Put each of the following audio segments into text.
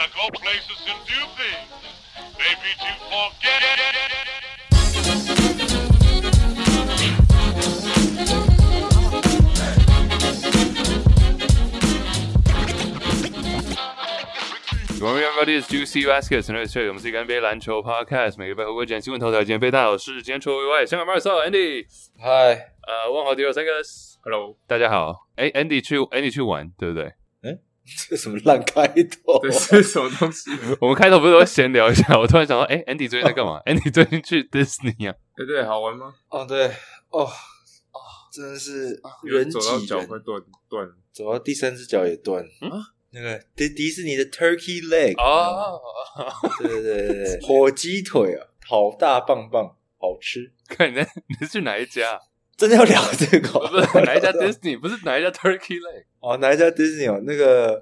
go places and do things. Maybe to forget. Good morning, everybody. It's Juicy Baskets. 我们是一个 NBA 篮球 podcast， 每个礼拜回顾讲新闻头条。今天被大老师，今天除了以外，香港马尔少 Andy， 嗨， 问好第二三个 ，Hello， 大家好。Andy 去玩，对不对？ 这什么烂开头？ 这是什么东西？ 我们开头不是都会闲聊一下？我突然想到，Andy 最近在干嘛？Andy 最近去 Disney 啊？ 对，好玩吗？ 哦，对，哦，真的是人走到挤人， 脚快断了。 走到第三只脚也断。那个迪士尼的 Turkey Leg 哦， 对，火鸡腿啊，好大棒棒，好吃。 看你是去哪一家？ 真的要聊这个？ 不是哪一家 Disney， 不是哪一家 Turkey Leg？ 哦，哪一家 Disney 哦？那个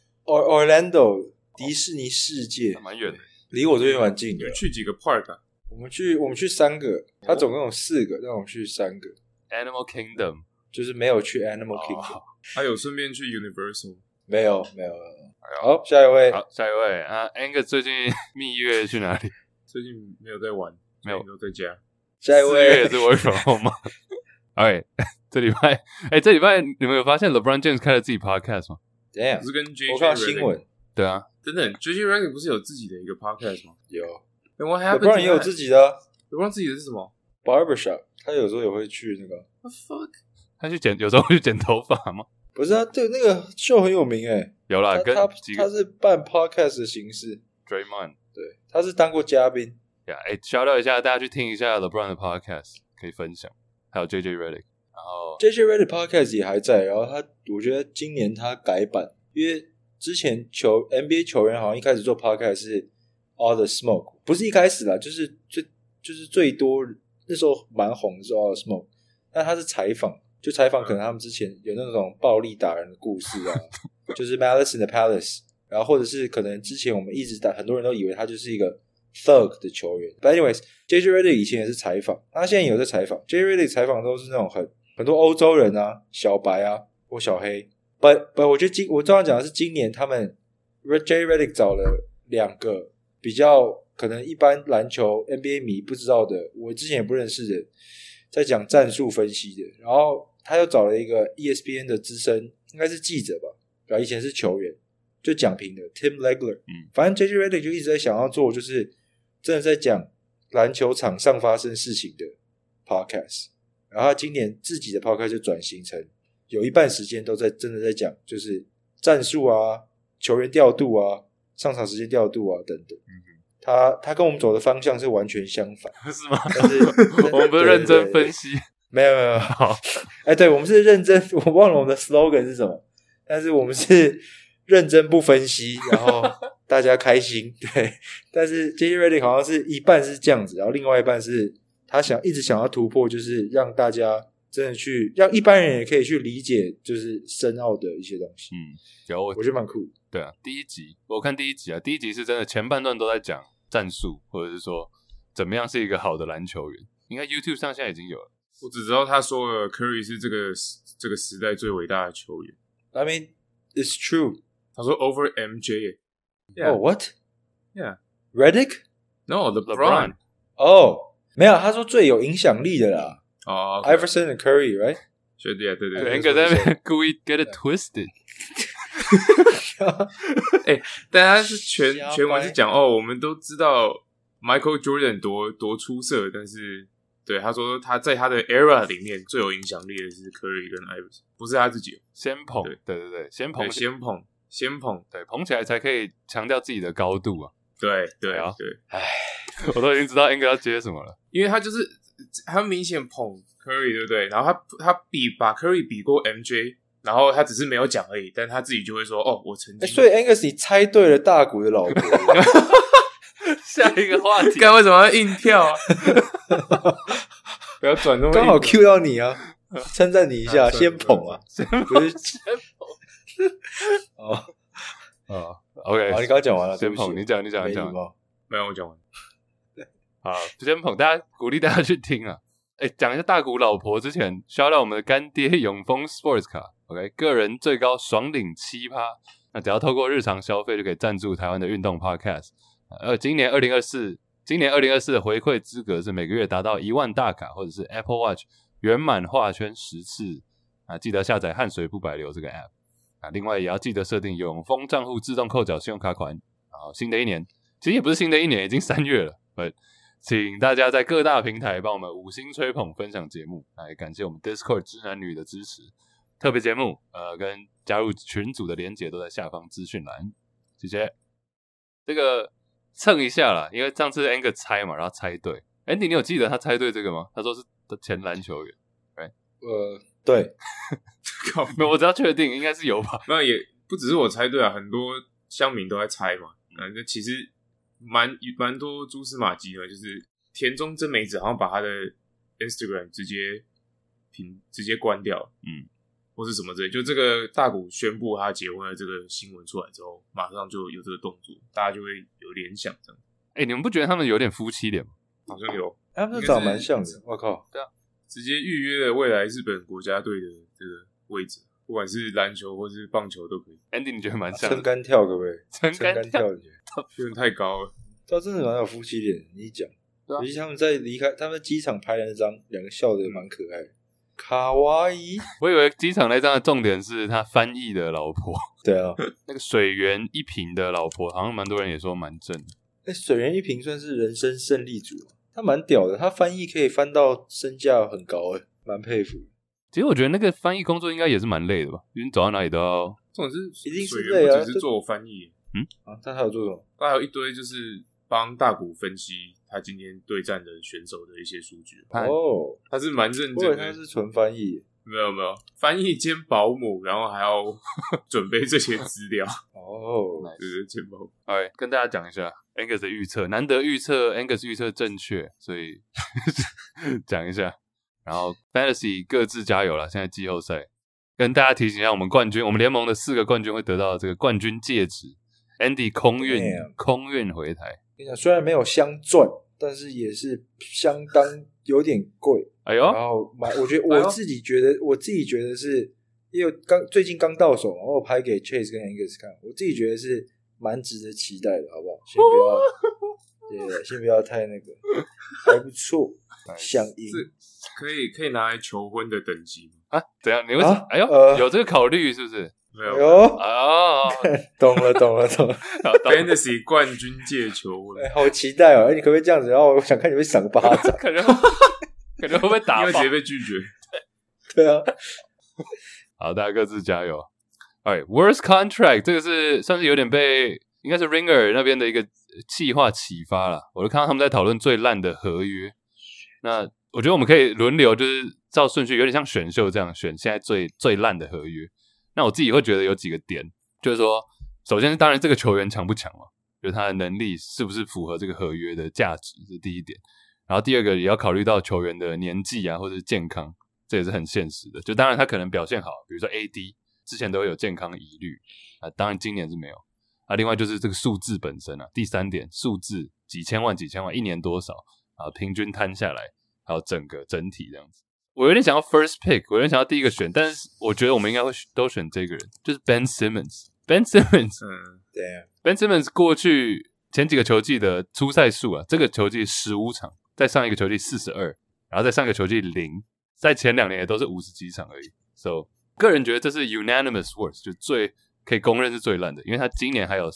Orlando 迪士尼世界， 蛮远的， 离我这边蛮近的。 去几个 park 啊？ 我们去3个，它总共有4个，但我们去3个。 Animal Kingdom 就是没有去 Animal Kingdom， 还有顺便去 Universal。 没有。好，下一位。 好，下一位啊 ，Angus 最近蜜月去哪里？ 最近没有在玩， 没有都在家。 下一 4月位也是 work from home 吗？OK， 这礼拜你们有发现 LeBron James 开了自己 podcast 吗？ 怎样不？是跟 JJ 我看到新闻， 对啊， 等等 ，JJ Redick 不是有自己的一个 podcast 吗？ 有。 Then what happened? LeBron 也有自己的啊 LeBron 自己的是什么 barbershop， 他有时候也会去那个。 ？What fuck？ 他有时候会去剪头发吗？ 不是啊，对，那个秀很有名诶。 有啦，跟他几个是办 podcast 的形式， Draymond， 对，他是当过嘉宾。 shout out 一下，大家去听一下 LeBron 的 podcast， 可以分享。还有 JJ Redick， 然后 JJ Redick podcast 也还在，然后我觉得今年他改版，因为之前NBA 球员好像一开始做 podcast 是 All the Smoke， 不是一开始啦，就是最多那时候蛮红的是 All the Smoke， 但他是采访。就采访可能他们之前有那种暴力打人的故事啊，就是 Malice in the Palace， 然后或者是可能之前我们一直很多人都以为他就是一个 thug 的球员。But anyways，JJ Redick 以前也是采访，他现在也有在采访。JJ Redick 采访都是那种很多欧洲人啊，小白啊或小黑。But 我觉得我这样讲的是今年他们 JJ Redick 找了2个比较可能一般篮球 NBA 迷不知道的，我之前也不认识的，在讲战术分析的，然后他又找了一个 ESPN 的资深，应该是记者吧，然后以前是球员，就讲评的 Tim Legler。反正 JJ Redick 就一直在想要做，就是真的在讲篮球场上发生事情的 podcast。然后他今年自己的 podcast 就转型成有一半时间都真的在讲，就是战术啊、球员调度啊、上场时间调度啊等等。他跟我们走的方向是完全相反， 是吗？ 但是我们不是认真分析。 没有好，对，我们是认真，我忘了我们的 slogan 是什么，但是我们是认真不分析，然后大家开心，对。但是 JJ Redick 好像是一半是这样子，然后另外一半是他一直想要突破，就是让大家真的让一般人也可以去理解，就是深奥的一些东西。我觉得蛮酷。 对啊，我看第一集啊，第一集是真的前半段都在讲战术，或者是说怎么样是一个好的篮球员，应该 YouTube 上现在已经有了。 我只知道他说了 Curry 是这个时代最伟大的球员。 I mean, it's true. 他说 over MJ。Yeah. Oh, what? Yeah. Redick? No, LeBron. 没有，他说最有影响力的啦。 Okay. Iverson and Curry, right? 对， 应该在那边故意 get it twisted。 大家是全文是讲我们都知道 Michael Jordan 多出色，但是对他说他在他的 era 里面最有影响力的是 Curry 跟 Iverson， 不是他自己先捧，对，先捧，对，捧起来才可以强调自己的高度啊。 对， 我都已经知道 Angus 要接什么了， 因为他明显捧 Curry， 对不对？然后他把 Curry 比过 MJ， 然后他只是没有讲而已，但他自己就会说我曾经。 所以 Angus 你猜对了大谷的老婆。 下一个话题， 干为什么要硬跳啊？不要转那么硬， 刚好 Q 到你啊，称赞你一下，先捧啊，不是先捧。 OK， 好，你刚刚讲完了， 先捧，你讲， 没有我讲完。 好，先捧，大家鼓励大家去听啊。讲一下大谷老婆之前shout out我们的干爹永丰 Sports 卡 ，OK， 个人最高爽领7%， 那只要透过日常消费就可以赞助台湾的运动 podcast。今年2024的回馈资格是每个月达到1万大卡，或者是 Apple Watch 圆满画圈10次记得下载汗水不白流这个 app 另外也要记得设定永丰账户自动扣缴信用卡款。然后新的一年，其实也不是新的一年，已经3月了，请大家在各大平台帮我们5星吹捧分享节目，也感谢我们 Discord 知男女的支持。特别节目跟加入群组的连结都在下方资讯栏，谢谢。这个蹭一下啦，因为上次 Angus 猜嘛，然后猜对。Andy 你有记得他猜对这个吗？他说是前篮球员， 对。 没有，我只要确定应该是有吧。 那也不只是我猜对啊，很多乡民都在猜嘛。那其实蛮多蛛丝马迹的，就是田中真美子好像把他的 Instagram 直接关掉，或是什么之类。就这个大谷宣布他结婚的这个新闻出来之后，马上就有这个动作，大家就会有联想这样。 你们不觉得他们有点夫妻脸吗？ 好像有， 他们长蛮像的。我靠， 对啊， 直接预约了未来日本国家队的这个位置，不管是篮球或是棒球都可以。 Andy 你觉得蛮像的？ 撑杆跳可不可以？ 撑杆跳你觉得有点太高了。 他真的蛮有夫妻脸，你一讲， 对啊， 尤其他们在离开他们机场拍的那张，两个笑得蛮可爱的。卡哇伊， 我以为机场那张的重点是他翻译的老婆， 对啊， 那个水源一平的老婆，好像蛮多人也说蛮正的。 水源一平算是人生胜利组，他蛮屌的，他翻译可以翻到身价很高蛮佩服。 其实我觉得那个翻译工作应该也是蛮累的吧，因为你走到哪里都要。 这种是一定是水累啊， 源不只是做翻译， 他还有做什么？ 他还有一堆就是帮大谷分析他今天对战的选手的一些数据。 哦， 他是蛮认我以为真的， 他是纯翻译。 没有翻译兼保姆，然后还要准备这些资料。 哦， 对，兼保姆。 跟大家讲一下 Angus 的预测，难得Angus 预测正确，所以讲一下。然后 Fantasy 各自加油啦，现在季后赛跟大家提醒一下，我们联盟的4个冠军会得到这个冠军戒指。Andy 空运回台， 跟你讲，虽然没有镶钻，但是也是相当有点贵。 哎呦， 然后我觉得我自己觉得是，因为最近刚到手嘛，我拍给 Chase 跟 Angus 看，我自己觉得是蛮值得期待的，好不好？先不要太那个，还不错，想赢可以拿来求婚的等级啊？怎样？你为什么？哎呦，有这个考虑是不是？ 没有懂了。 Fantasy 冠军界求婚， 好期待哦！你可不可以这样子？然后我想看你会赏巴掌， 感觉会不会打爆？ 因为直接被拒绝。 对啊。 好，大家各自加油。Worst contract 这个是算是有点被应该是 Ringer 那边的一个企划启发啦。我就看到他们在讨论最烂的合约。那我觉得我们可以轮流，就是照顺序，有点像选秀这样选现在最烂的合约。那我自己会觉得有几个点，就是说，首先当然这个球员强不强嘛，就是他的能力是不是符合这个合约的价值，这是第一点。然后第二个也要考虑到球员的年纪啊，或者是健康，这也是很现实的。就当然他可能表现好，比如说 AD 之前都会有健康疑虑当然今年是没有另外就是这个数字本身第三点，数字几千万一年多少平均摊下来，还有整体这样子。我有点想要 first pick， 我有点想要第一个选，但是我觉得我们应该会都选这个人，就是 Ben Simmons。Ben Simmons 过去前几个球季的出赛数这个球季15场，在上一个球季42，然后在上一个球季0，在前2年也都是50几场而已。So 个人觉得这是 unanimous worst， 就最可以公认是最烂的，因为他今年还有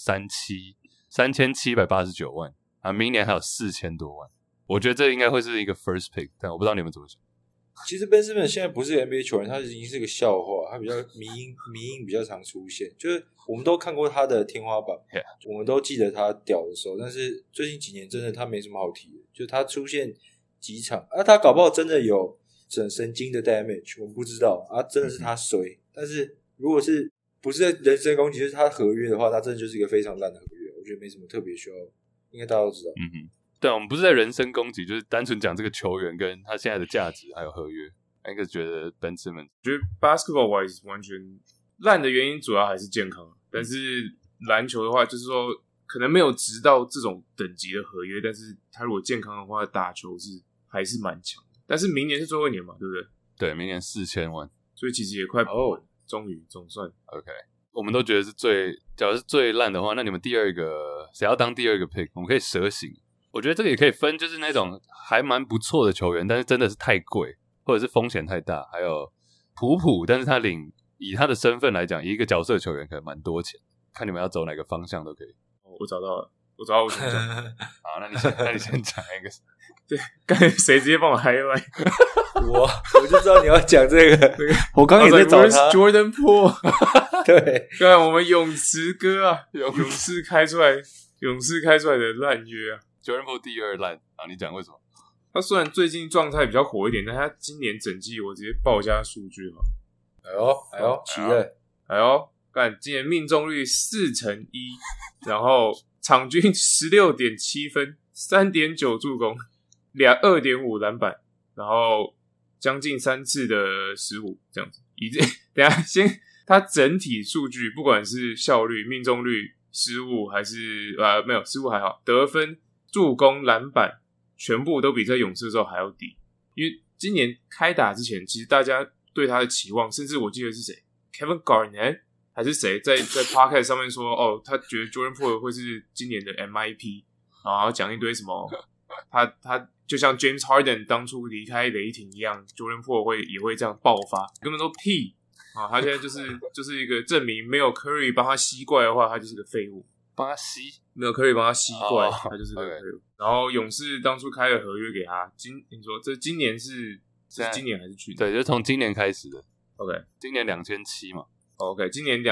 3789万明年还有4000多万。我觉得这应该会是一个 first pick， 但我不知道你们怎么想。 其实 Ben Simmons 现在不是 NBA 球员，他已经是个笑话，他比较迷因比较常出现，就是我们都看过他的天花板，我们都记得他屌的时候，但是最近几年真的他没什么好提的，就是他出现几场他搞不好真的有神经的 damage， 我们不知道真的是他衰，但是如果是不是人身攻击，就是他合约的话，他真的就是一个非常烂的合约，我觉得没什么特别需要，应该大家都知道。 对我们不是在人身攻击，就是单纯讲这个球员跟他现在的价值还有合约。应该觉得 Ben Simmons 觉得 basketball wise 完全烂的原因主要还是健康，但是篮球的话就是说可能没有直到这种等级的合约，但是他如果健康的话打球还是蛮强的。但是明年是最后一年嘛，对不对？ 对，明年4000万， 所以其实也快跑完终于总算 OK。 我们都觉得是假如是最烂的话，那你们第二个谁要当第二个 pick？ 我们可以蛇形。我觉得这个也可以分，就是那种还蛮不错的球员，但是真的是太贵，或者是风险太大，还有普，但是他以他的身份来讲，以一个角色球员可能蛮多钱。看你们要走哪个方向都可以。 我找到了，我想讲。 好，那你先讲一个。 对，刚才谁直接帮我 highlight？ 我就知道你要讲这个。我刚刚也在找他 Jordan Poole。 对， 刚才我们泳池哥啊，勇士开出来的烂约啊。 Jordan Poole 第二烂啊，你讲为什么？ 他虽然最近状态比较火一点，但他今年整季我直接报一下数据哈。 哎呦，期待！ 哎呦，干，今年命中率4%，然后场均16.7分，3.9助攻，2.5篮板，然后将近3次的失误，这样子。等一下先，他整体数据不管是效率、命中率、失误还是没有失误还好，得分、助攻、篮板，全部都比在勇士的时候还要低。因为今年开打之前，其实大家对他的期望，甚至我记得是谁 ，Kevin Garnett 还是谁在 Podcast 上面说，哦，他觉得 Jordan Poole 会是今年的 MIP， 然后讲一堆什么，他就像 James Harden 当初离开雷霆一样 ，Jordan Poole 也会这样爆发，根本都屁啊！他现在就是一个证明，没有 Curry 帮他吸怪的话，他就是个废物。 帮他吸， 没有 Curry 帮他吸怪，他就是个废物。然后勇士当初开了合约给他，你说这今年是今年还是去年？ 对，就是从今年开始的。 OK， 今年2700嘛。 OK， 今年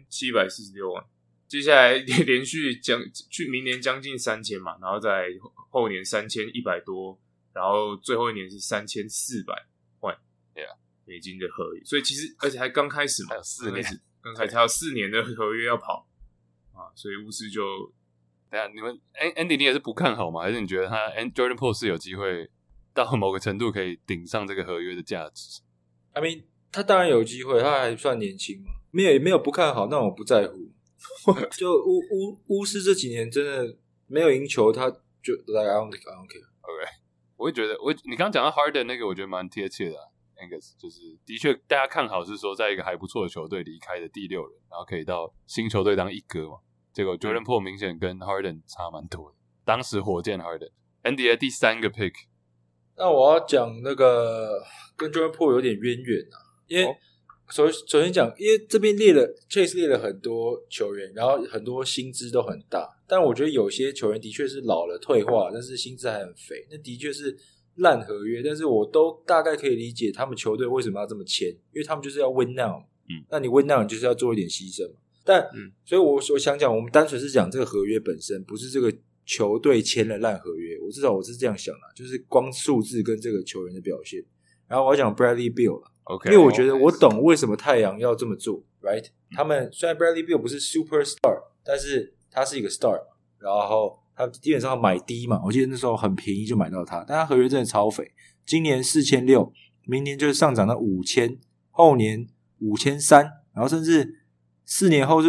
2746万，接下来连续去明年将近3000嘛，然后在后年3100多，然后最后一年是3400万美金的合约，所以其实而且还刚开始嘛， 还有4年， 刚开始还有4年的合约要跑啊，所以巫师就等一下你们 Andy 你也是不看好吗？还是你觉得他 Jordan Poole 是有机会到某个程度可以顶上这个合约的价值？ I mean， 他当然有机会，他还算年轻嘛，没有不看好，但我不在乎。就巫师这几年真的没有赢球，他就 like I don't care。 OK， 我会觉得你刚刚讲到 Harden 那个，我觉得蛮贴切的Angus 就是的确大家看好是说在一个还不错的球队离开的第6人，然后可以到新球队当一哥嘛。结果 Jordan Poole 明显跟 Harden 差蛮多的，当时火箭 Harden NBA 第3个 pick。 那我要讲那个跟 Jordan Poole 有点渊源啊，因为首先讲，因为这边Chase 列了很多球员，然后很多薪资都很大，但我觉得有些球员的确是老了退化，但是薪资还很肥，那的确是烂合约，但是我都大概可以理解他们球队为什么要这么签，因为他们就是要 win now，那你 win now 你就是要做一点牺牲嘛。但所以我想讲，我们单纯是讲这个合约本身，不是这个球队签了烂合约，至少我是这样想的，就是光数字跟这个球员的表现。然后我要讲 Bradley Beal 啦，okay， 因为我觉得我懂为什么太阳要这么做 ，right？他们虽然 Bradley Beal 不是 superstar， 但是他是一个 star， 然后他基本上买低嘛，我记得那时候很便宜就买到他，但他合约真的超肥，今年4600，明年就是上涨到5000，后年5300，然后甚至4年后是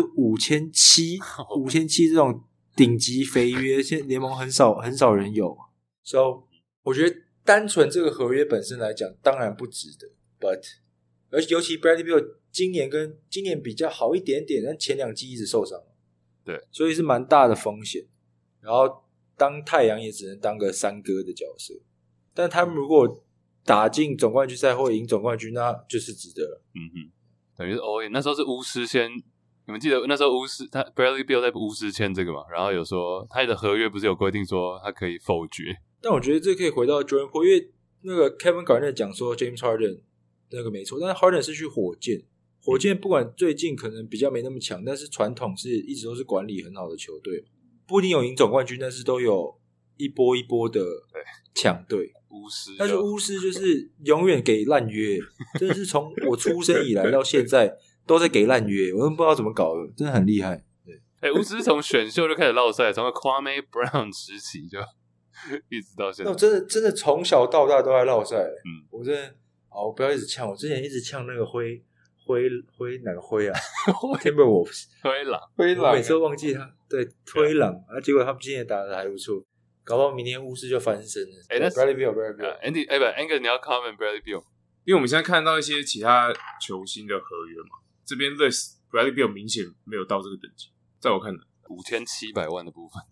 5700这种顶级肥约，现在联盟很少人有，所以我觉得单纯这个合约本身来讲，当然不值得。But 而且尤其 Bradley Beal 今年比较好一点点，但前2季一直受伤， 对， 所以是蛮大的风险。然后当太阳也只能当个三哥的角色，但他们如果打进总冠军赛或赢总冠军，那就是值得了。 等于是那时候是巫师先，你们记得那时候巫师他 Bradley Beal 在巫师签这个嘛？然后有说他的合约不是有规定说他可以否决， 但我觉得这可以回到 Jordan Poole， 因为那个 Kevin Garnett 讲说 James Harden 那个没错，但是 Harden 是去火箭不管最近可能比较没那么强，但是传统是一直都是管理很好的球队，不一定有赢总冠军，但是都有一波一波的强队。 巫师， 但是巫师就是永远给烂约，真的是从我出生以来到现在都在给烂约，我都不知道怎么搞的，真的很厉害。 巫师从选秀就开始落赛，从 Kwame Brown 时期就一直到现在， 那我真的从小到大都在落赛。我真的我不要一直呛，我之前一直呛那个灰哪个灰啊？Timberwolves 灰狼，我每次都忘记他，对，灰狼啊，结果他们今年打得还不错。搞不好明年巫师就翻身了。那 Bradley Beal Andy 不 Angus 你要 comment Bradley Beal， 因为我们现在看到一些其他球星的合约嘛，这边 list Bradley Beal 明显没有到这个等级，在我看来 5700万的部分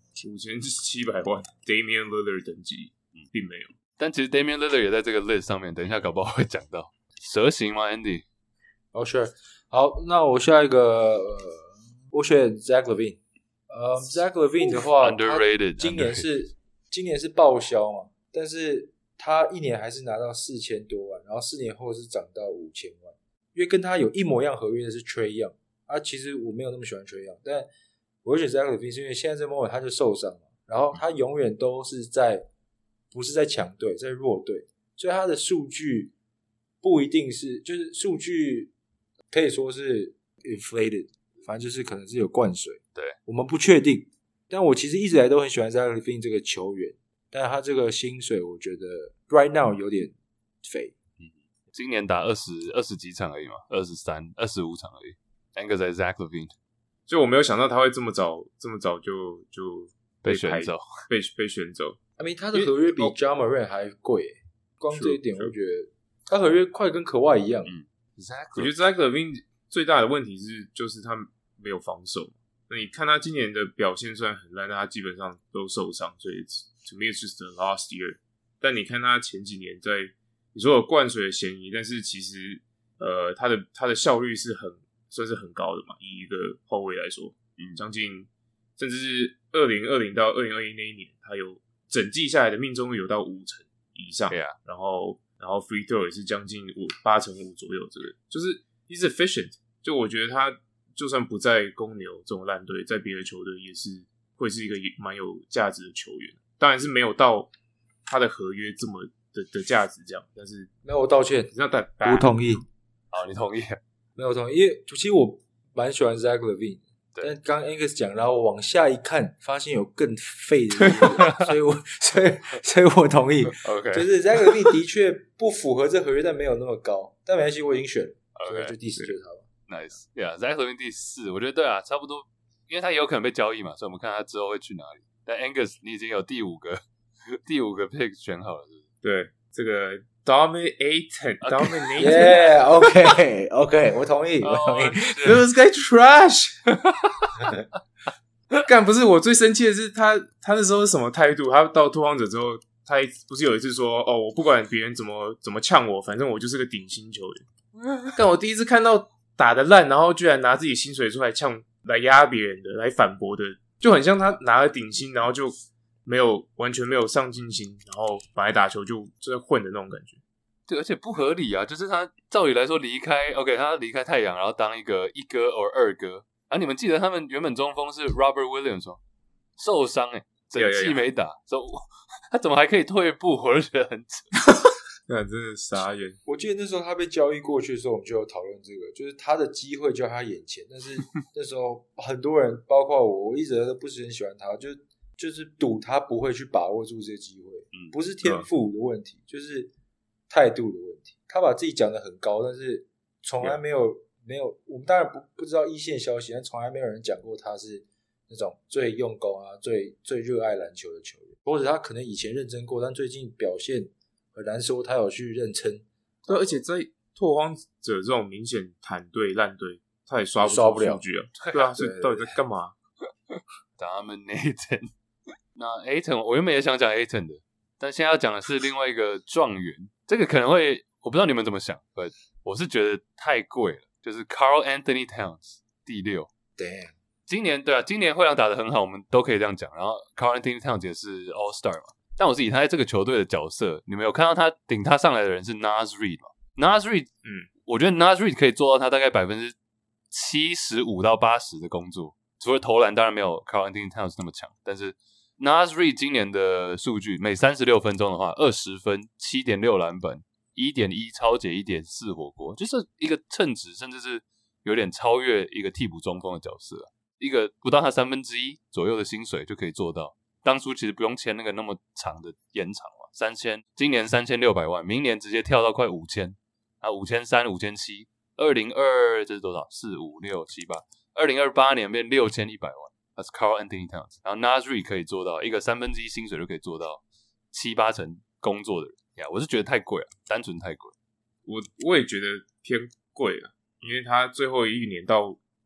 ，5700万 Damian Lillard 等级，并没有。 但其实 Damian Lillard 也在这个 list 上面，等一下搞不好会讲到。蛇形吗 Andy？ sure。好，那我下一个，我选 Zach LaVine。Zach LaVine 的话 ，underrated， 今年是报销嘛，但是他一年还是拿到4000多万，然后4年后是涨到5000万。因为跟他有一模一样合约的是 Trae Young，其实我没有那么喜欢 Trae Young， 但我会选 Zach LaVine 是因为现在这 moment 他就受伤嘛，然后他永远都是不是在强队，在弱队，所以他的数据不一定是，就是数据可以说是 inflated， 反正就是可能是有灌水， 对， 我们不确定。但我其实一直以来都很喜欢 Zach LaVine 这个球员，但他这个薪水我觉得 right now 有点肥。 今年打20几场而已嘛，23、25场而已。那个在 Zach LaVine， 所以我没有想到他会这么早就被选走， 被选走。 I mean 他的合约比 Ja Morant 还贵，光这一点我觉得他合约快跟可外一样。 我觉得 Zach LaVine 最大的问题就是他没有防守。那你看他今年的表现虽然很烂，但他基本上都受伤，所以 to me it's just a lost year。但你看他前几年在你说有灌水的嫌疑，但是其实他的效率是算是很高的嘛，以一个后卫来说，将近甚至是2020到2021那一年，他有整季下来的命中率有到50%以上， yeah. 然后 free throw 也是将近85%左右，这个就是 he's efficient。就我觉得他就算不在公牛这种烂队，在别的球队也是会是一个蛮有价值的球员，当然是没有到他的合约这么的价值这样，但是没有，我道歉，不同意。 好，你同意？ 没有同意，因为其实我蛮喜欢 Zach LaVine， 但刚刚 Angus 讲，然后往下一看，发现有更废的所以我同意。 OK， 就是 Zach LaVine 的确不符合这合约，但没有那么高，但没关系，我已经选了， 所以就第4就是他吧。 Nice， Zach LaVine 第4，我觉得对啊，差不多，因为他也有可能被交易嘛，所以我们看他之后会去哪里。但 Angus 你已经有第五个 pick 选好了，是不是？ 对，这个 Dominator， OK， 我同意。 This guy trash 。干，不是我最生气的是他那时候是什么态度？他到拓荒者之后，他不是有一次说我不管别人怎么呛我，反正我就是个顶薪球员。但我第一次看到打得烂，然后居然拿自己薪水出来呛来压别人的，来反驳的，就很像他拿了顶薪，然后就完全没有上进心，然后本来打球就在混的那种感觉。 对，而且不合理啊！就是他照理来说离开 ，OK， 他离开太阳，然后当一哥或二哥。你们记得他们原本中锋是 Robert Williams 吗？受伤整季没打，他怎么还可以退步？我就觉得很扯。 真的傻眼。 我记得那时候他被交易过去的时候，我们就有讨论这个，就是他的机会就在他眼前，但是那时候很多人，包括我一直都不是很喜欢他，就是赌他不会去把握住这个机会，不是天赋的问题，就是态度的问题。他把自己讲得很高，但是从来没有，我们当然不知道一线消息，但从来没有人讲过他是那种最用功啊、最热爱篮球的球员，或者他可能以前认真过，但最近表现很难说他有去认真。 对，而且在拓荒者这种明显坦队烂队，他也刷不了数据啊。对啊，所以到底在干嘛 ？Dominator。那 Ayton 我原本也想讲 Ayton 的，但现在要讲的是另外一个状元，这个可能会我不知道你们怎么想，我是觉得太贵了，就是 Karl Anthony Towns 第6。 Damn， 今年灰狼打得很好，我们都可以这样讲。然后 Karl Anthony Towns 也是 All Star 嘛，但我是以他在这个球队的角色，你们有看到他顶他上来的人是 Naz Reid 吗 ？Naz Reid， 我觉得 Naz Reid 可以做到他大概75%到80%的工作，除了投篮当然没有 Karl Anthony Towns 那么强，但是 Naz Reid 今年的数据，每36分钟的话，20分、7.6篮板、1.1抄截、1.4火锅，就是一个称职，甚至是有点超越一个替补中锋的角色，一个不到他1/3左右的薪水就可以做到。当初其实不用签那个那么长的延长嘛，3000，今年3600万，明年直接跳到快5000啊，5300、5700。2022这是多少？4、5、6、7、8。2028年变6100万。那是 Karl Anthony Towns， 然后 Naz Reid 可以做到一个1/3薪水就可以做到7-8成工作的人呀，我是觉得太贵了，单纯太贵。 我也觉得偏贵了，因为他最后一年到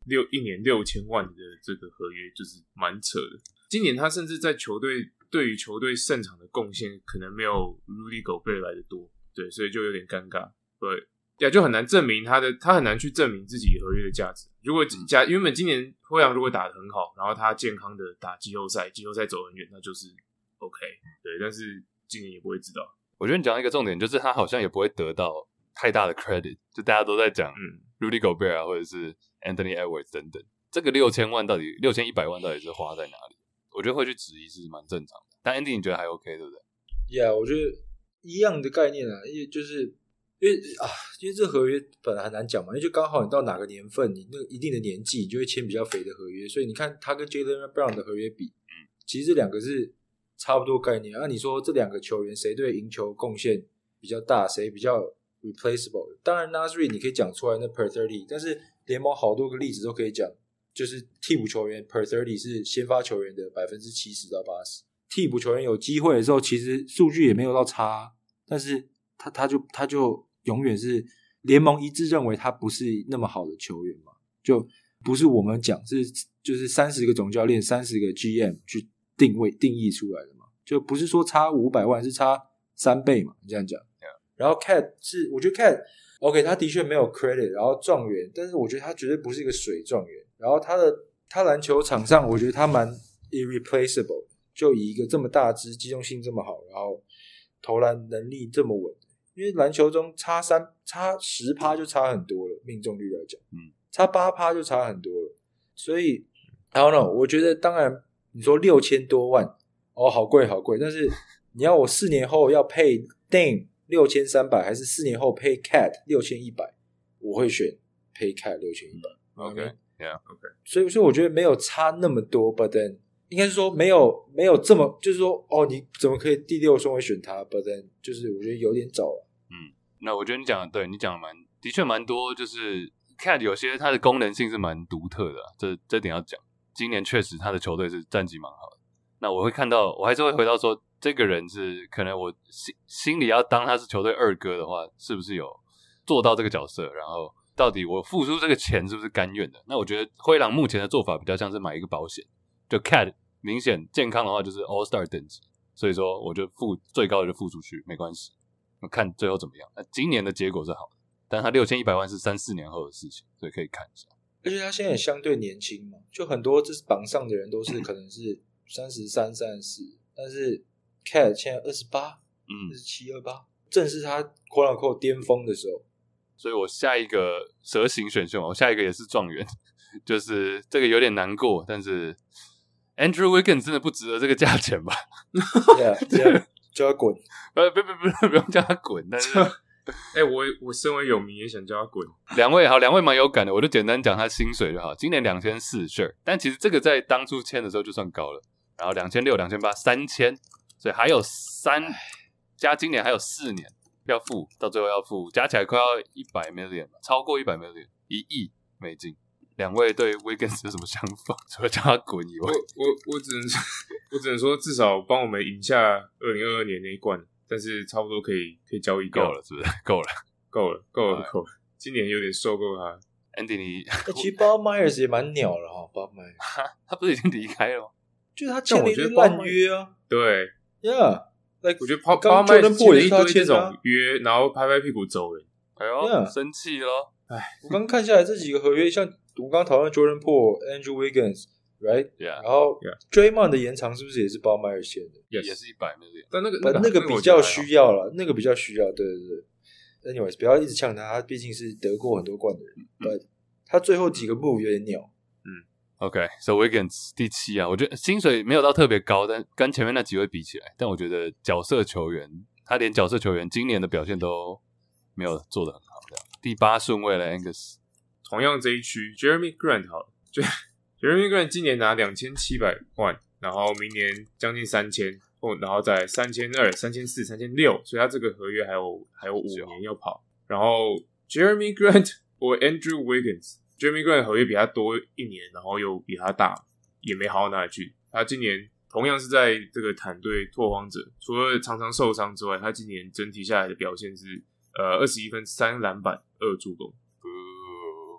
一年6000万的这个合约，就是蛮扯的。今年他甚至在对于球队胜场的贡献可能没有 Rudy Gobert 来的多，对，所以就有点尴尬。对，就很难证明他很难去证明自己合约的价值。如果原本今年灰狼如果打得很好，然后他健康的打季后赛走很远，那就是 OK。对，但是今年也不会知道。 我觉得你讲一个重点，就是他好像也不会得到太大的 credit， 就大家都在讲Rudy Gobert 啊，或者是 Anthony Edwards 等等，这个6100万到底是花在哪里？我觉得会去质疑是蛮正常的。但 Andy 你觉得还 OK 对不对 ？Yeah， 我觉得一样的概念啊，因为这合约本来很难讲嘛，因为就刚好你到哪个年份，你那个一定的年纪，你就会签比较肥的合约，所以你看他跟 Jaylen Brown 的合约比，其实这两个是差不多概念。你说这两个球员谁对赢球贡献比较大，谁比较 replaceable？ 当然 Nasri 你可以讲出来那 per 30， 但是联盟好多个例子都可以讲，就是替补球员 per 30是先发球员的70%到80%，替补球员有机会的时候，其实数据也没有到差，但是他就永远是联盟一致认为他不是那么好的球员嘛，就不是我们讲就是30个总教练30个 GM 去定义出来的嘛，就不是说差500万，是差3倍嘛，你这样讲。然后 Cat 我觉得 Cat OK， 他的确没有 credit， 然后状元，但是我觉得他绝对不是一个水状元。然后他篮球场上，我觉得他蛮 irreplaceable， 就以一个这么大只、机动性这么好，然后投篮能力这么稳。因为篮球中差10% 就差很多了，命中率来讲，差8% 就差很多了。所以 I don't know， 我觉得当然你说6000多万，好贵好贵，但是你要我4年后要配 Dame 6300，还是4年后配 Cat 6100，我会选配 Cat 6100。OK，yeah， OK。 所以我觉得没有差那么多 ，but then 应该是说没有这么，就是说你怎么可以第6顺位选他 ？but then 就是我觉得有点早了。 那我觉得你讲的对，你讲的的确蛮多，就是 Cat 有些它的功能性是蛮独特的这点要讲。今年确实他的球队是战绩蛮好的。那我还是会回到说，这个人是可能我心里要当他是球队二哥的话，是不是有做到这个角色？然后到底我付出这个钱是不是甘愿的？那我觉得灰狼目前的做法比较像是买一个保险，就 Cat 明显健康的话就是 All Star 等级，所以说我就付最高的就付出去，没关系，看最后怎么样。那今年的结果是好的，但他6100万是3-4年后的事情，所以可以看一下。 而且他现在也相对年轻嘛，就很多这榜上的人都是可能是33、34，但是 Cat 现在28、27、28，正是他 quote unquote 巅峰的时候。 所以我下一个蛇形选秀，我下一个也是状元，就是这个有点难过，但是 Andrew Wiggins 真的不值得这个价钱吧 ？Yeah， 叫他滚！ 不用叫他滚，但是我身为泳迷也想叫他滚。 两位蛮有感的，我就简单讲他薪水就好。今年2400 sure， 但其实这个在当初签的时候就算高了，然后2600、2800、3000，所以还有加今年还有4年要付，到最后要付，加起来快要100 million， 超过100 million， 1亿美金。两位对 Wiggins 有什么想法？除了叫他滚以外， 我只能说，至少帮我们赢下2022年那一冠，但是差不多可以交易够了，是不是？够了。 今年有点受够他。 Andy， 你其实 Bob Myers 也蛮鸟了哈 ，Bob Myers 他不是已经离开了吗？ 就是他签了一堆烂约啊。 对 ，Yeah， 我觉得 Bob Myers 签了一堆这种约，然后拍屁股走人。 哎呦，生气咯。 我刚看下来这几个合约，像我刚讨论 Jordan Poole、Andrew Wiggins，right？ Yeah， 然后 Draymond 的延长是不是也是 Bob Myers 签的？ 也是100 million， 但那个比较需要了，那个比较需要，对。Anyways， 不要一直呛他毕竟是得过很多冠的人，但他最后几个 move 有点鸟。 OK，so Wiggins 第7啊，我觉得薪水没有到特别高，但跟前面那几位比起来，但我觉得角色球员，他连角色球员今年的表现都没有做得很好。第8顺位了 Angus， 同样这一区 Jeremy Grant 好了，Jeremy Grant 今年拿2700万，然后明年将近3000，然后再3200、3400、3600，所以他这个合约还有5年要跑。然后 Jeremy Grant 或 Andrew Wiggins，Jeremy Grant 合约比他多1年，然后又比他大，也没好到哪里去。他今年同样是在这个坦队拓荒者，除了常常受伤之外，他今年整体下来的表现是21分、3篮板、2助攻。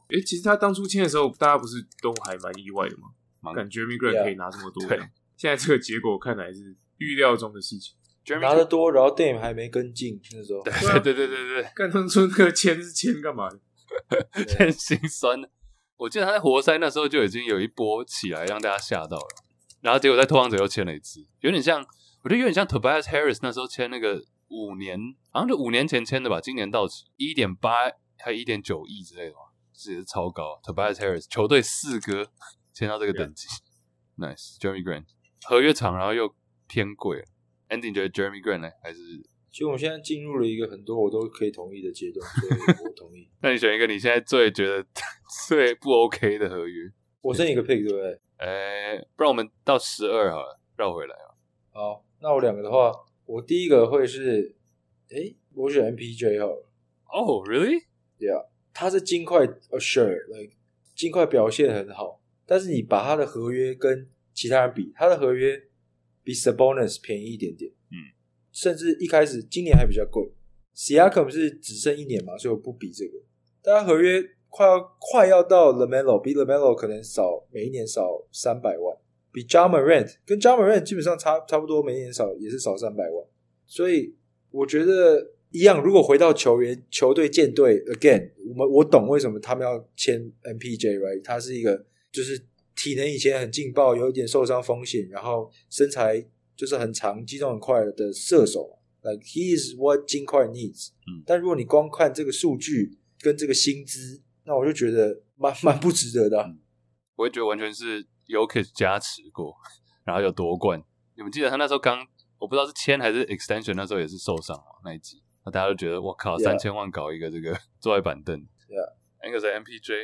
其实他当初签的时候，大家不是都还蛮意外的吗？感觉 Jeremy Grant 可以拿这么多， 对， 现在这个结果看来是预料中的事情。 拿得多，然后 Dame 还没跟进那时候。 对， 干当初那个签是签干嘛的？ 很心酸的。我记得他在活塞那时候就已经有一波起来，让大家吓到了。然后结果在拓荒者又签了一支，有点像，我觉得有点像 Tobias Harris 那时候签那个5年，好像就5年前签的吧，今年到期 1.8 还 1.9 亿之类的嘛，这也是超高。Tobias Harris 球队4哥签到这个等级 ，nice Jeremy Grant 合约长，然后又偏贵了。Andy 你觉得 Jeremy Grant 呢？还是？ 其实我们现在进入了一个很多我都可以同意的阶段，所以我同意。 那你选一个你现在最觉得最不 OK 的合约？ 我剩一个 pick 对不对？ 不然我们到12好了，绕回来啊。 好，那我2个的话，我第一个会是，我选 MPJ 好了。 Oh, really? Yeah， 他是金块 assure，like 金块表现很好，但是你把他的合约跟其他人比，他的合约比 Sabonis 便宜一点点，甚至一开始今年还比较贵。Siakam 是只剩1年嘛，所以我不比这个。但他合约快要到 LaMelo， 比 LaMelo 可能每一年少300万，比 Ja Morant 跟 Ja Morant 基本上差不多，每一年也是少300万。所以我觉得一样，如果回到球队建队 again， 我懂为什么他们要签 MPJ right， 他是一个就是体能以前很劲爆，有一点受伤风险，然后身材就是很长，机动很快的射手。Like he is what 金块 needs，但如果你光看这个数据跟这个薪资，那我就觉得蛮不值得的我会觉得完全是 Jokic 加持过，然后有夺冠。你们记得他那时候我不知道是签还是 extension， 那时候也是受伤嘛那一季，那大家都觉得我靠，3000万搞一个这个坐在板凳。那个是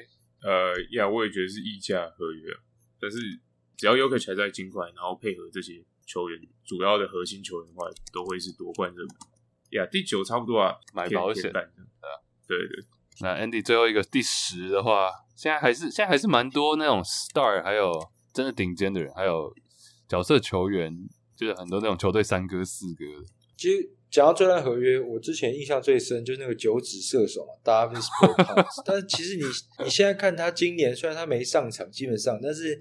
MPJ， 我也觉得是溢价合约，但是只要 Jokic 还在金块，然后配合这些球员主要的核心球员的话，都会是夺冠热门。第9差不多啊， 买保险。 对。 那 Andy 最后一个第10的话，现在还是蛮多那种 star， 还有真的顶尖的人，还有角色球员，就是很多那种球队3哥4哥的。 其实讲到最烂合约，我之前印象最深就是那个9指射手嘛 Davis Bertans 但是其实你现在看他今年虽然他没上场，基本上但是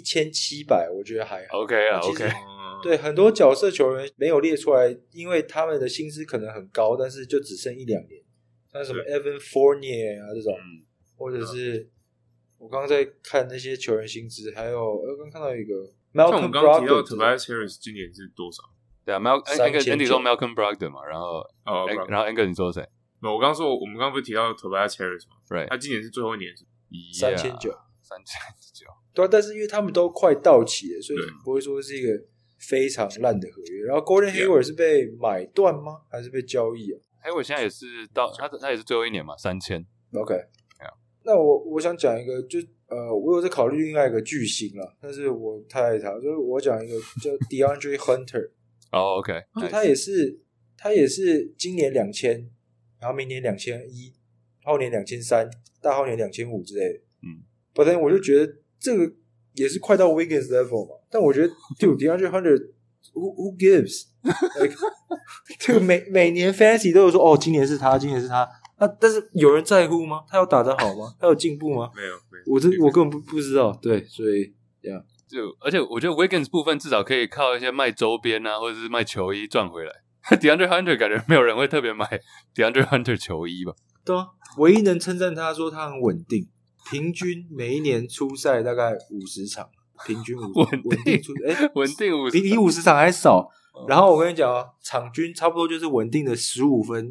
1700我觉得还好。 OK 啊 OK。 对，很多角色球员没有列出来，因为他们的薪资可能很高，但是就只剩1-2年，像什么 Evan Fournier 啊这种，或者是我刚刚在看那些球员薪资，还有刚看到一个 Malcolm Brogdon， 刚刚提到 Tobias Harris 今年是多少？ 对啊 Andy 说 Malcolm Brogdon 嘛，然后Angus 你说谁？ 我们刚刚不是提到 Tobias Harris 吗？ Right， 他今年是最后一年是 3900， 对， 但是因为他们都快到期了，所以不会说是一个非常烂的合约。然后 Gordon Hayward 是被买断吗？还是被交易啊？ Hayward 现在也是到他也是最后1年嘛，3000。 OK， 那我想讲一个，就我有在考虑另外一个巨星啦，但是我太爱他，就是我讲一个叫 DeAndre Hunter。 OK， 就他也是今年2000，然后明年2100，后年2300，大后年2500之类的。But then 我就觉得这个也是快到 Wiggins level 嘛，但我觉得就 DeAndre Hunter who gives like 这个每年 Fantasy 都有说今年是他，但是有人在乎吗？他有打得好吗？他有进步吗？ 没有， 我根本不知道。对，所以而且我觉得 Wiggins 部分至少可以靠一些卖周边啊，或者是卖球衣赚回来。DeAndre Hunter 感觉没有人会特别买 DeAndre Hunter 球衣吧？ 对啊，唯一能称赞他说他很稳定，平均每一年出赛大概50场，平均稳定出稳定50， 比50场还少。然后我跟你讲场均差不多就是稳定的15分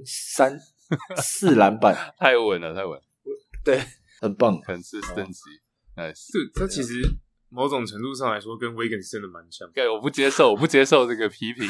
4篮板， 太稳了， 对，很棒 ，consistency， nice。 他其实某种程度上来说跟 Wiggins 真的蛮像。 我不接受这个批评。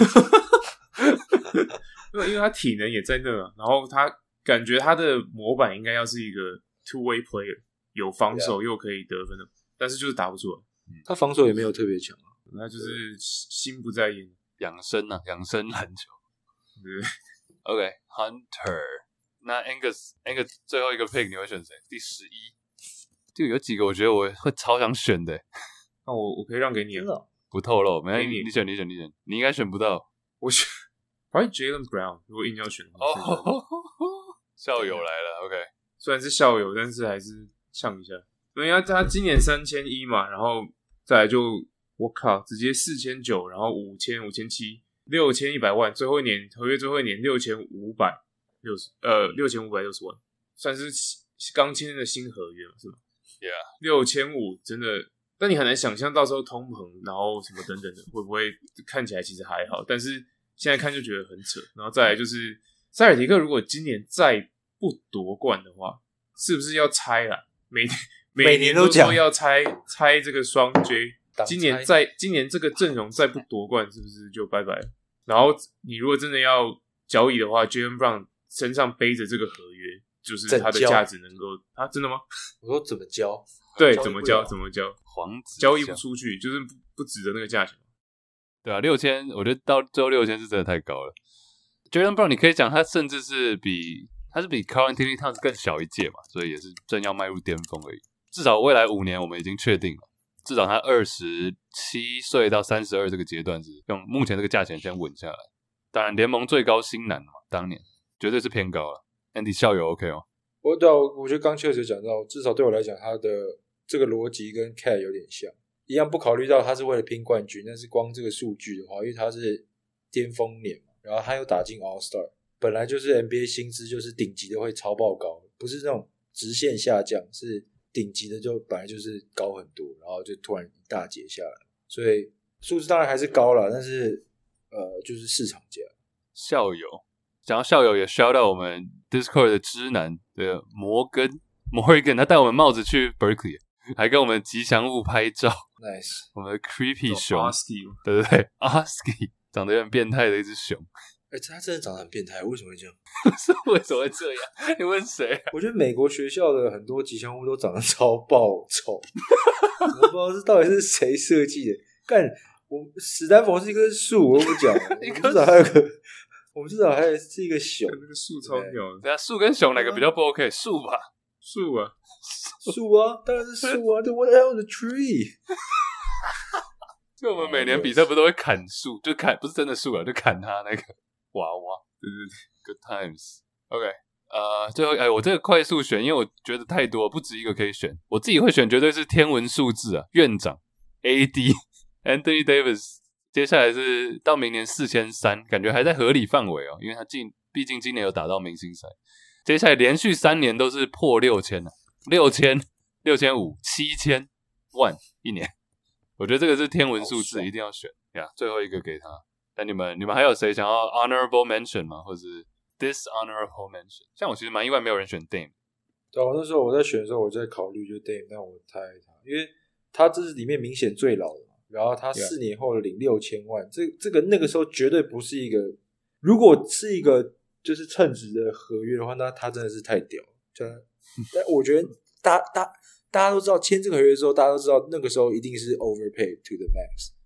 因为他体能也在那，然后他感觉他的模板应该要是一个 two-way player， 有防守又可以得分的，但是就是打不出来。 他防守也没有特别强他就是心不在焉， 养生篮球。OK Hunter， 那 Angus 最后一个 pick 你会选谁？第11，就有几个我觉得我会超想选的。 那我可以让给你了， 不透露，没关系，你选，你应该选不到。 我选 Jaylen Brown， 如果硬要选的话。 校友来了 ，OK， 虽然是校友，但是还是呛一下。因为他今年3100嘛，然后再来就我靠，直接4900，然后5000、5700、6100万，最后一年合约最后一年6560万，算是刚签的新合约是吗 ？Yeah， 6500真的，但你很难想象到时候通膨，然后什么等等的，会不会看起来其实还好，但是现在看就觉得很扯。然后再来就是塞尔提克如果今年再不夺冠的话，是不是要拆啦？每年都说要拆这个双 J， 今年这个阵容再不夺冠，是不是就拜拜了？然后你如果真的要交易的话 ，Jaylen Brown 身上背着这个合约，就是他的价值能够啊？真的吗？ 我说怎么交？ 对，怎么交？ 皇子交易不出去，就是不值得那个价钱。 对啊，6000，我觉得到最后6000是真的太高了。Jaylen Brown 你可以讲他甚至是比 Karl-Anthony Towns 更小一届嘛，所以也是正要迈入巅峰而已。至少未来5年我们已经确定了，至少他27岁到32这个阶段是用目前这个价钱先稳下来。当然联盟最高新男嘛，当年绝对是偏高了。Andy 校友 OK 吗？ 我觉得刚确实讲到，至少对我来讲，他的这个逻辑跟 Cat 有点像，一样不考虑到他是为了拼冠军，但是光这个数据的话，因为他是巅峰年嘛，然后他又打进 All-Star， 本来就是 NBA 薪资就是顶级的会超爆高，不是那种直线下降，是顶级的就本来就是高很多，然后就突然一大截下来，所以数字当然还是高了，但是就是市场价。 校友讲到校友也 shout out 我们 Discord 的知男的Morgan， 他戴我们帽子去 Berkeley， 还跟我们吉祥物拍照 Nice， 我们的 Creepy 熊 Oski， 对 Oski 长得有点变态的一只熊。 他真的长得很变态，为什么会这样？ 为什么会这样？你问谁啊？ 我觉得美国学校的很多吉祥物都长得超爆丑，我不知道是到底是谁设计的。干，史丹佛是一棵树，我不讲了，我们至少还有是一个熊， 那个树超鸟的。 对啊，树跟熊哪个比较不 OK？ 树吧， 树啊， 当然是树啊。对 ，What the hell is a tree？ 就我们每年比赛不都会砍树，就砍不是真的树啊，就砍它那个娃娃。对 ，Good times。OK， 最后我这个快速选，因为我觉得太多，不止一个可以选。我自己会选绝对是天文数字啊，院长 AD Anthony Davis。接下来是到明年4300，感觉还在合理范围哦，因为他毕竟今年有打到明星赛。接下来连续3年都是破6000了，6000、6500、7000万一年。我觉得这个是天文数字，一定要选呀。最后一个给他。但你们还有谁想要 honorable mention 吗？或是 dishonorable mention？ 像我其实蛮意外没有人选 Dame。 对啊，那时候我在选的时候，我在考虑就 Dame， 但我太爱他，因为他这是里面明显最老的嘛。然后他4年后的领6000万，这个那个时候绝对不是一个，如果是一个就是称职的合约的话，那他真的是太屌了。但我觉得大家都知道签这个合约之后，大家都知道那个时候一定是 overpay to the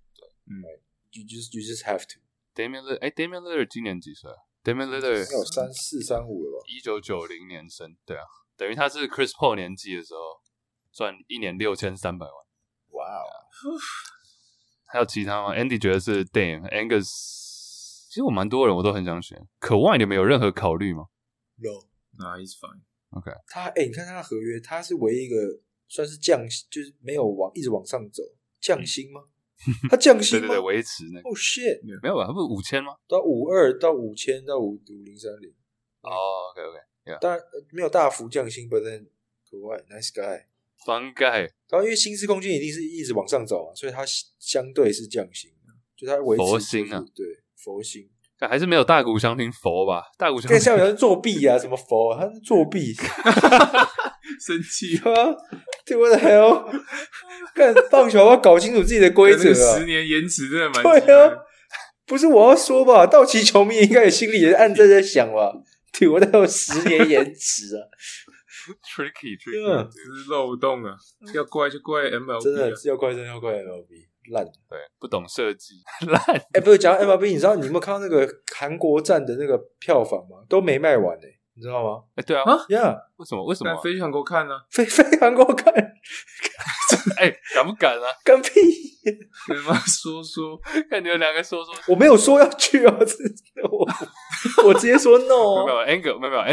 max。You just have to. Damian Lillard 今年几岁啊 ？Damian Lillard 有34、35了吧 ？1990年生，对啊，等于他是 Chris Paul 年纪的时候，算一年6300万。 哇哦！ 还有其他吗 ？Andy 觉得是 Dame，Angus， 其实我蛮多人我都很想选。可外你们有任何考虑吗 ？No， he's fine. OK， 你看他的合约，他是唯一一个算是就是没有一直往上走降薪吗？他降薪吗？ 对，维持那个。 Oh shit， 没有吧？他不是5000吗？ 到52到5000到5030。 哦 ，OK， 当然没有大幅降薪 ，but then 可外 nice guy。Fun guy， 然后因为薪资空间一定是一直往上走嘛，所以他相对是降薪，就他维持、就是、 佛心啊， 对佛心， 还是没有大谷翔平佛吧？大谷翔平跟像有人作弊啊，什么佛、啊？他是作弊， 生气啊！对，what the hell？ 干棒球要搞清楚自己的规则啊！ 10年延迟真的蛮对啊，不是我要说吧？道奇球迷应该也心里也暗在想吧？对，我都有10年延迟啊！ tricky， 这是漏洞啊！要怪就怪 MLB， 真的是要怪 MLB 烂， 对，不懂设计烂。 不是讲到 MLB， 你知道你有没有看到那个韩国站的那个票房吗？都没卖完你知道吗？ 对啊 ，Yeah， 为什么？ 飞去韩国看呢？ 飞韩国看， 敢不敢啊？ 干屁！ 跟妈说， 看你们两个说， 我没有说要去哦，我直接说 no 没有 Andy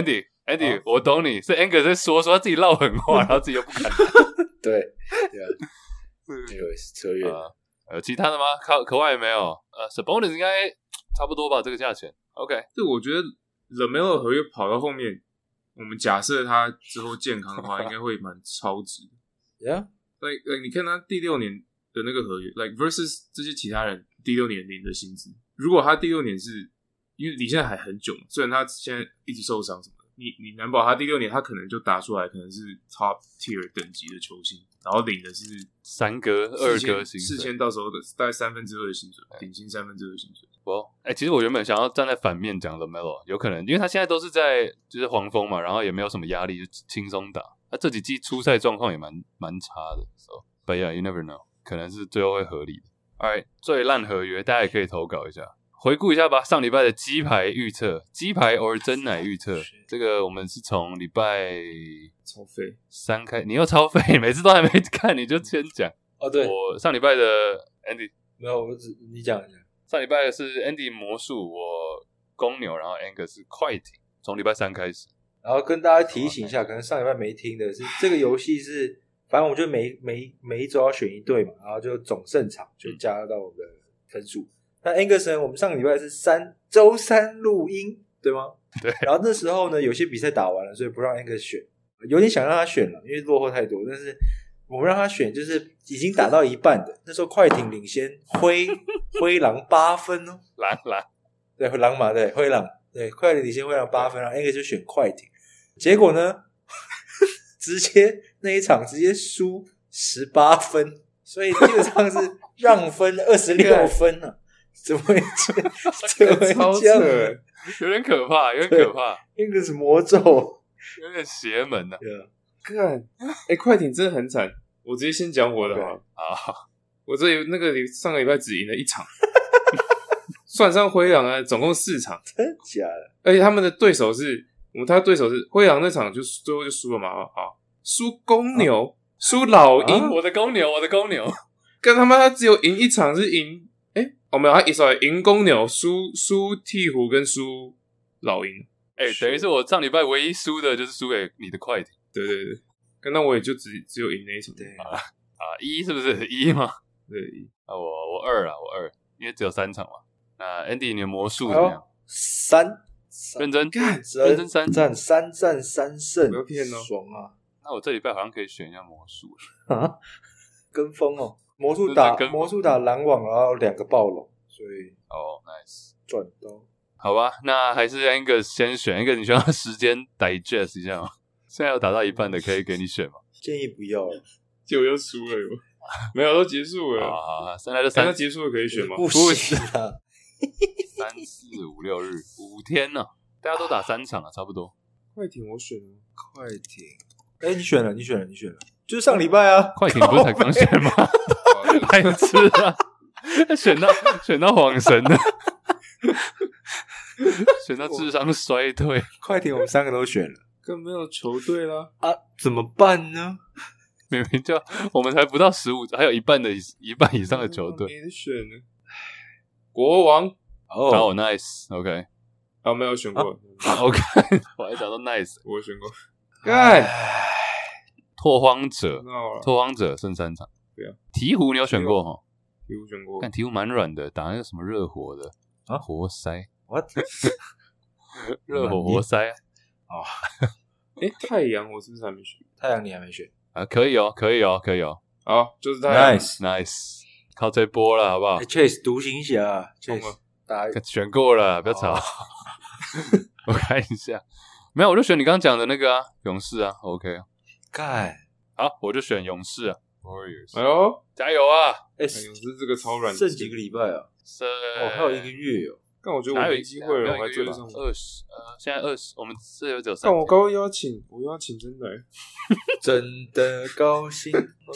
Andy，我懂你，是 Angus 在说他自己唠狠话，然后自己又不敢。 对啊，anyways 扯远了。 其他的吗？可外也没有。Sabonis 应该差不多吧，这个价钱。OK， 对，我觉得 LaMelo 合约跑到后面，我们假设他之后健康的话，应该会蛮超值的。 Yeah， like 你看他第6年的那个合约 ，like versus 这些其他人第6年领的薪资，如果他第6年是，因为离现在还很久嘛，虽然他现在一直受伤什么的，你难保他第6年他可能就打出来，可能是 top tier 等级的球星，然后领的是 2格薪水 ，4000到时候的大概2/3的薪水，顶薪2/3的薪水。 其实我原本想要站在反面讲 LaMelo， 有可能因为他现在都是在就是黄蜂嘛，然后也没有什么压力，就轻松打。他这几季出赛状况也蛮差的 ，so but yeah you never know， 可能是最后会合理的。Alright， 最烂合约大家也可以投稿一下，回顾一下吧。上礼拜的鸡排预测，鸡排 or 真奶预测，这个我们是从礼拜超废 3开，你又超废，每次都还没看你就先讲。 哦，对， 我上礼拜的 Andy 没有，你讲一下。 上礼拜的是 Andy 魔术，我公牛，然后 Angus 是快艇，从礼拜3开始。 然后跟大家提醒一下，可能上礼拜没听的是，这个游戏是，反正我们就每一周要选一队嘛，然后就总胜场就加到我们的分数。那 Angus 呢，我们上个礼拜是周三录音，对吗？ 对。 然后那时候呢，有些比赛打完了，所以不让 Angus 选，有点想让他选了，因为落后太多，但是我们让他选，就是已经打到一半的，那时候快艇领先灰狼8分哦， 狼对，狼嘛，对，灰狼，对，快艇领先灰狼8分，然后 Angus 就选快艇，结果呢，直接那一场直接输18分，所以基本上是让分26分啊，怎么会这样呢？ 有点可怕，有点可怕， 那个是魔咒， 有点邪门啊！ 看，快艇真的很惨。我直接先讲我的哈啊， 我这那个上个礼拜只赢了1场，算上灰狼啊，总共4场， 真假的？ 而且他们的对手是他对手是灰狼那场就最后就输了嘛，输公牛，输老鹰， 我的公牛， 跟他只有赢1场是赢，没有，他赢公牛，输鹈鹕跟输老鹰， 等于是我上礼拜唯一输的就是输给你的快艇， 对，那我也就只有赢那一场， 对 1是不是1吗？ 对， 我2啦，我2，因为只有3场嘛。那 Andy 你的魔术怎么样 ？3， 认真 3战3胜， 不要骗哦， 爽啊！ 那我这礼拜好像可以选一下魔术啊，跟风哦。魔术打篮网，然后2个暴龙，所以 nice 赚到。 好吧，那还是 Angus 先选一个，你需要时间 digest 一下吗？现在有打到一半的可以给你选吗？ 建议不要了， 结果又输了，没有都结束了。 好，现在就3 结束了可以选吗？ 不行啊 ！3、4、5、6日5天呢，大家都打3场了，差不多。 快艇我选了， 快艇，你选了，就是上礼拜啊。 快艇不是才刚选吗？白痴啊！选到晃神了，选到智商衰退。 快艇我们3个都选了， 更没有球队啦啊，怎么办呢？ 明明就我们才不到15，还有一半以上的球队。 没得选呢。国王 nice，OK， 没有选过 ，OK， 我还想到 nice， 我选过。干， 拓荒者剩3场。 对啊， 鹈鹕你有选过齁？ 鹈鹕选过， 看鹈鹕蛮软的，打那个什么热火的啊， 活塞 ，what？ 热火活塞哦， 太阳我是不是还没选？ 太阳你还没选啊？可以哦， 好，就是太阳 ，nice， 靠这波了，好不好 ？Chase 独行侠 ，Chase 打选过了，不要吵。我看一下，没有，我就选你刚刚讲的那个啊，勇士啊 ，OK， 干， 好，我就选勇士啊 ，Warriors， 哎呦， 加油啊！ 勇士这个超软， 剩几个礼拜啊？还有1个月哦。 但我觉得我没机会了，我还追得上 20，现在20，我们这有3。 但我高邀请真的， 真的高兴。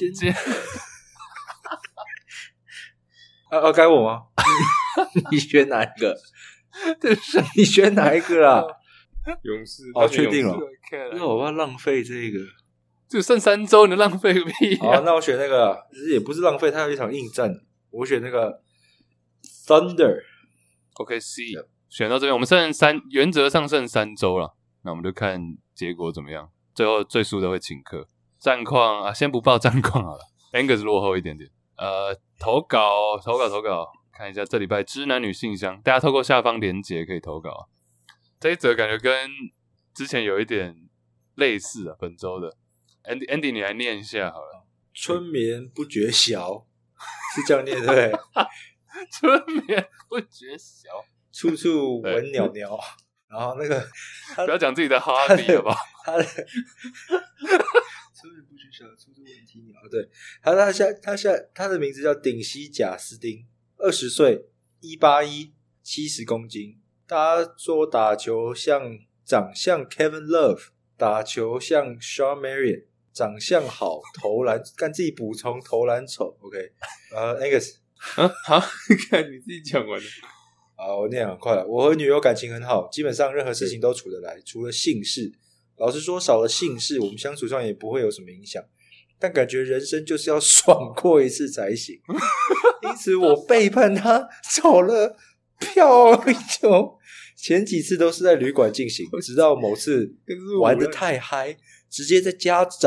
该我吗？你选哪一个？你选哪一个啦？ 勇士， 确定了。那我要浪费这个， 就剩3周，你浪费个屁！ 好，那我选那个，其实也不是浪费，它有一场硬战，我选那个 Thunder。 OKC， 选到这边，我们原则上剩3周了。 那我们就看结果怎么样。最后最输的会请客。战况啊，先不报战况好了。Angus 落后一点点。投稿，看一下这礼拜知男女信箱，大家透过下方连结可以投稿。这一则感觉跟之前有一点类似啊，本周的。Andy 你来念一下好了。 春眠不觉晓，是这样念对不对？ 春眠不觉晓， 处处闻鸟鸟。然后那个不要讲自己的哈迪好不好？ 他的春眠不觉晓，处处闻啼鸟。对，他的名字叫顶西贾斯汀，20岁，181 70公斤。大家说打球长相 Kevin Love， 打球像 Shawn Marion， 长相好，投篮干自己补充投篮丑。OK， Angus 好，看你自己讲完了。 我念很快了。我和女友感情很好，基本上任何事情都处得来，除了姓氏。老实说，少了姓氏，我们相处上也不会有什么影响。但感觉人生就是要爽过一次才行，因此我背叛他，走了票久。前几次都是在旅馆进行，直到某次玩得太嗨，直接在家中，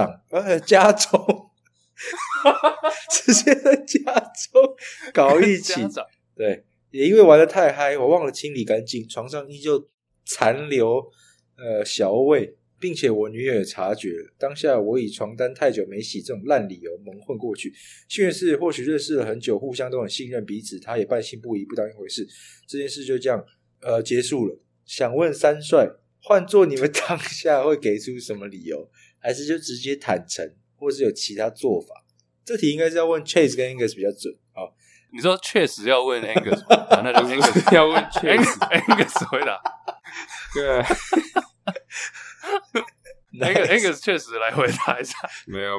直接在家中搞一起。对，也因为玩得太嗨，我忘了清理干净，床上依旧残留小味，并且我女友也察觉了。当下我以床单太久没洗这种烂理由蒙混过去。幸运的是，或许认识了很久，互相都很信任彼此，他也半信不疑，不当一回事。这件事就这样结束了。想问三帅，换做你们当下会给出什么理由，还是就直接坦诚，或是有其他做法？这题应该是要问 Chase 跟 Angus 比较准。好， 你说确实要问 Angus 那就 Angus 要问 Chase，Angus 回答。 对 ，Angus 确实来回答一下。 没有。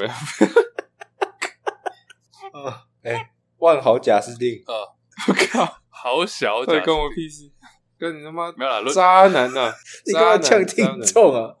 万豪贾斯汀。 我靠， 好小贾斯汀， 跟我屁事。跟你他妈没有啦， 渣男啊！ 你干嘛呛听众啊？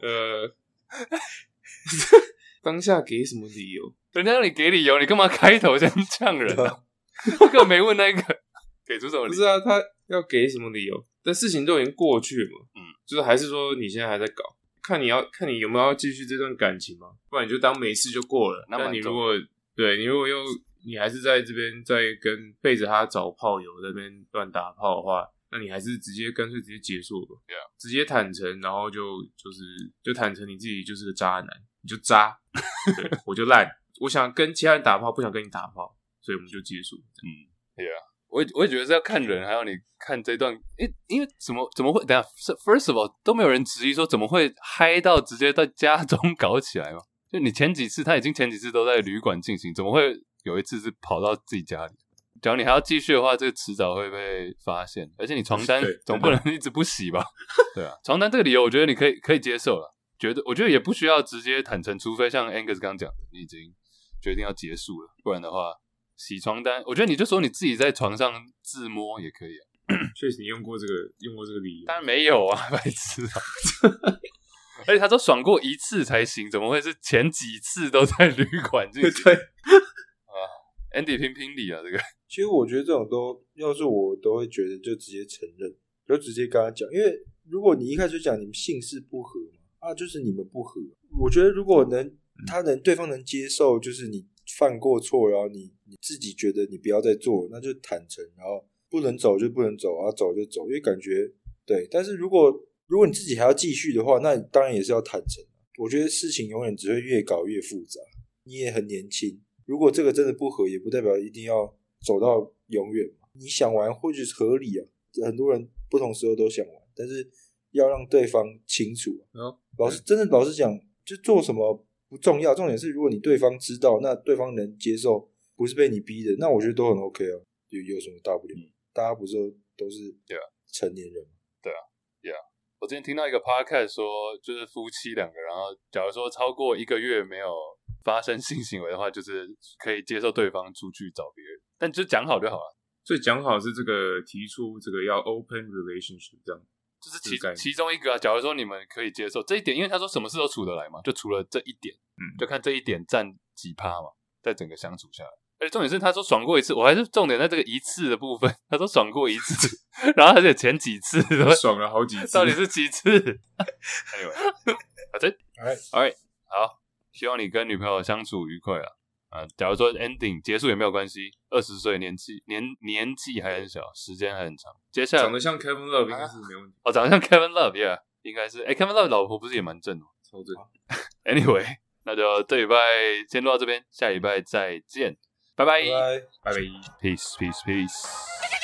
当下给什么理由？ 人家让你给理由，你干嘛开头先呛人啊？这个没问那个给出什么理由？ 不是啊，他要给什么理由？但事情都已经过去了嘛，就是还是说你现在还在搞，看你有没有要继续这段感情嘛？不然你就当没事就过了。那你如果你还是在这边在跟背着他找炮友在那边乱打炮的话，那你还是干脆直接结束了，直接坦诚，然后就坦诚你自己就是个渣男，你就渣，对，我就烂，我想跟其他人打炮，不想跟你打炮，所以我们就结束。 我也觉得是要看人，还有你看这段，因为怎么会？等一下 ，first of all 都没有人质疑说怎么会嗨到直接在家中搞起来嘛？就你前几次都在旅馆进行，怎么会有一次是跑到自己家里？假如你还要继续的话，这个迟早会被发现，而且你床单总不能一直不洗吧？对啊，床单这个理由，我觉得你可以接受了。我觉得也不需要直接坦诚，除非像 Angus 刚讲的，你已经决定要结束了，不然的话，洗床单，我觉得你就说你自己在床上自摸也可以啊。 确实，你用过这个理由？ 当然没有啊，白痴啊！而且他说爽过一次才行，怎么会是前几次都在旅馆进行？ 对。 Andy 评理啊，这个其实我觉得这种要是我都会觉得就直接承认，就直接跟他讲，因为如果你一开始就讲你们姓氏不合嘛，就是你们不合。我觉得如果对方能接受，就是你犯过错，然后你自己觉得你不要再做，那就坦诚，然后不能走就不能走，然后走就走，因为感觉对。但是如果你自己还要继续的话，那当然也是要坦诚。我觉得事情永远只会越搞越复杂，你也很年轻。如果这个真的不合，也不代表一定要走到永远嘛。你想玩或许是合理啊，很多人不同时候都想玩，但是要让对方清楚。老实讲，就做什么不重要，重点是如果你对方知道，那对方能接受，不是被你逼的，那我觉得都很 OK 啊，有什么大不了？大家不是都是成年人吗？ 对啊，我之前听到一个 podcast 说，就是夫妻两个，然后假如说超过1个月没有发生性行为的话，就是可以接受对方出去找别人，但就讲好就好了。 所以讲好是这个提出这个要 open relationship 这样， 就是其中一个啊。假如说你们可以接受这一点，因为他说什么事都处得来嘛，就除了这一点，就看这一点占几%嘛，在整个相处下来。 而且重点是他说爽过一次，我还是重点在这个一次的部分。他说爽过一次，然后而且前几次爽了好几次， 到底是几次 ？Anyway， that's it. Alright， 好，希望你跟女朋友相处愉快啊。假如说 ending 结束也没有关系，20岁年纪还很小，时间还很长。接下来长得像 Kevin Love 应该是没问题。 长得像 Kevin Love， 应该是。Kevin Love 老婆不是也蛮正的吗？ 超正。 Anyway， 那就这礼拜先录到这边，下礼拜再见，拜拜， 拜拜 ，peace。